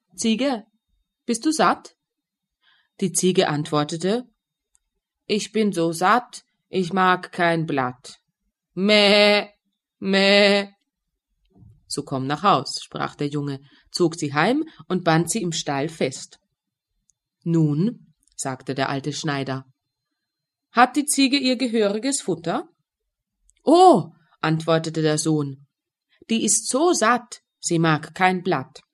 Ziege, bist du satt? Die Ziege antwortete: Ich bin so satt, ich mag kein Blatt. Mäh, mäh. So komm nach Haus, sprach der Junge, zog sie heim und band sie im Stall fest. Nun, sagte der alte Schneider, hat die Ziege ihr gehöriges Futter? Oh, antwortete der Sohn, die ist so satt, sie mag kein Blatt.